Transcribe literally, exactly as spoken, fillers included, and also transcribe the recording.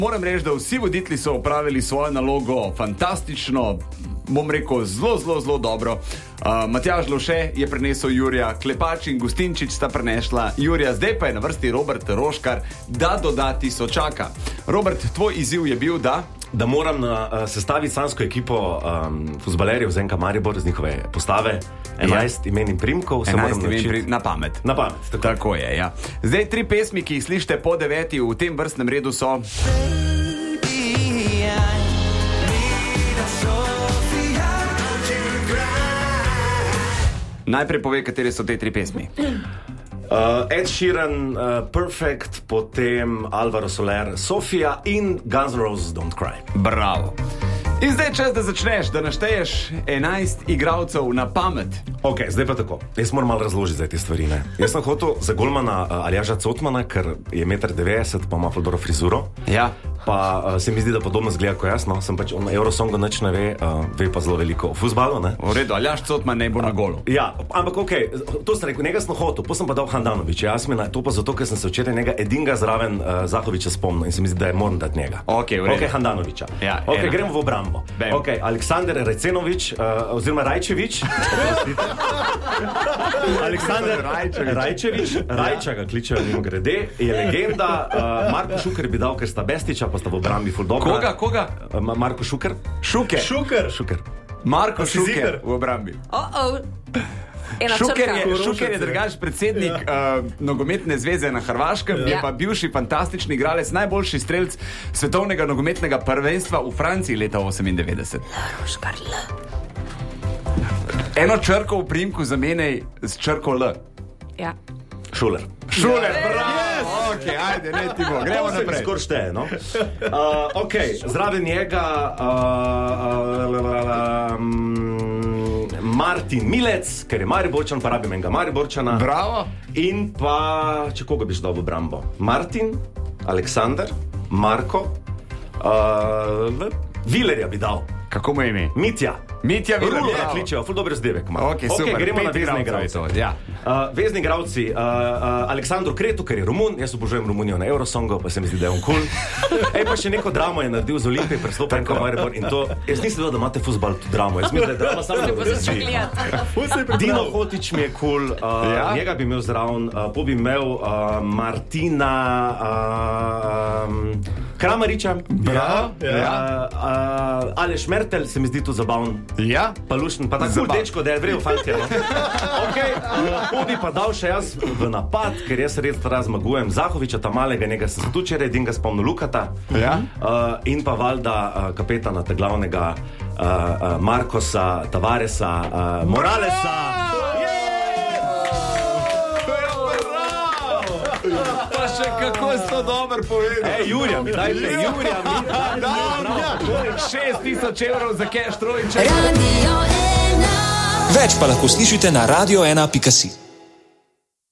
Moram reči, da vsi voditelji so opravili svojo nalogo fantastično, bom rekel, zelo, zelo, zelo dobro. Uh, Matjaž Lovše je prenesel Jurija, Klepač in Gustinčič sta prenesla Jurija, zdaj pa je na vrsti Robert Roškar, da dodati sočaka. Robert, tvoj izziv je bil, da... Da moram uh, sestaviti sansko ekipo um, fuzbalerjev z N K Maribor, z njihove postave, enajst ja. imen in primkov, se moram naučiti. Pri... Na pamet. Na pamet, tako. Tako je, ja. Zdaj tri pesmi, ki jih slišite po deveti v tem vrstnem redu so... Najprej povej, katere so te tri pesmi. Uh, Ed Sheeran, uh, Perfect, potem Alvaro Soler, Sofia in Guns N' Roses Don't Cry. Bravo. In zdaj je čas, da začneš, da našteješ enajst igralcev na pamet. Ok, zdaj pa tako. Jaz moram malo razložiti za te stvari. Ne? Jaz sem hotel za golmana uh, Aljaža Cotmana, ker je jedan devetdeset metrov, pa ima dobro frizuro. Ja. Pa uh, se mi zdi, da podobno zgleda kot jaz, no. Sem pač on Eurosongu nič ne ve, uh, ve pa zelo veliko o fuzbalu, ne. V redu, Aljaž Cotman ne bo na golu. Ja, ampak ok, to sem rekel, njega sem hotel, pa sem pa dal Handanovića, jaz mi na to pa zato, ker sem se včeraj njega edinga zraven uh, Zahovića spomnil in se mi zdi, da je moram dati njega. Ok, v redu. Ok, Handanovića. Ja, ok, ena. Gremo v obrambo. Bam. Ok, Aleksandar Rajcenović, uh, oziroma Rajčević. Aleksandar Rajčević. Rajčević, Rajča ga kličejo mimo grede, je legenda, uh, Marko Šuker bi dal, ker sta Bestića, pa sta v obrambi ful dobra. Koga, koga? Uh, Marko Šuker. Šuker. Šuker. Šuker. Marko Šuker v obrambi. Oh-oh. Šuker je, Šuker je drugač predsednik ja. uh, nogometne zveze na Hrvaškem, ja. je pa bivši fantastični igralec, najboljši strelc svetovnega nogometnega prvenstva v Franciji leta osemindevetdeset. Roškar L. Eno črko v priimku zamenjaj z črko L. Ja. Šuler. Šuler, bravo! Yes. Ok, ajde, ne ti bo, gremo naprej. To se mi skor šteje, no? Uh, ok, zraven njega uh, uh, um, Martin Milec, ker je Mariborčan, pa rabim enega Mariborčana. Bravo. In pa, če koga biš dal v obrambo? Martin, Aleksandar, Marko, uh, Vilerja bi dal. Kako mu je ime? Mitja. Mitja Viler. Rulo ga kličejo, ful dober zdevek ima. Ok, super. Ok, gremo Pet na vezni igralce. Ja. Uh, vezni igralci, uh, uh, Aleksandru Kretu, ker je Romun, jaz obožujem Romunijo na Eurosongu, pa se mi zdi, da je on cool. Ej, pa še neko dramo je naredil z Olimpije, prestopil v Maribor in to, jaz nisem vedel, da imate fuzbal tu dramo, jaz mislim, da je drama samo na vrsti. Dino Hotić mi je cool, uh, ja? njega bi imel zraven, uh, po bi imel uh, Martina uh, um, Kramariča, ja, ja. Uh, uh, Aleš Mertel, se mi zdi tu zabavn. Ja? Pa lušten, pa tako cool dečko, da je vrel fantje, no. Ok, uh, bi pa dal še jaz v napad, ker jaz res razmagujem Zahovića, ta malega, njega sem se tu čerej, edin ga spomnil Lukata. Ja? Uh, in pa valjda uh, kapetana, ta glavnega uh, uh, Markosa, Tavaresa, uh, Moralesa. Pa še kako si to dober povedal. Ej, Jurija, mi dajte, Jurija, mi dajte. šest tisoč evrov za cash trojček. Več pa lahko slišite na radio ena pika si.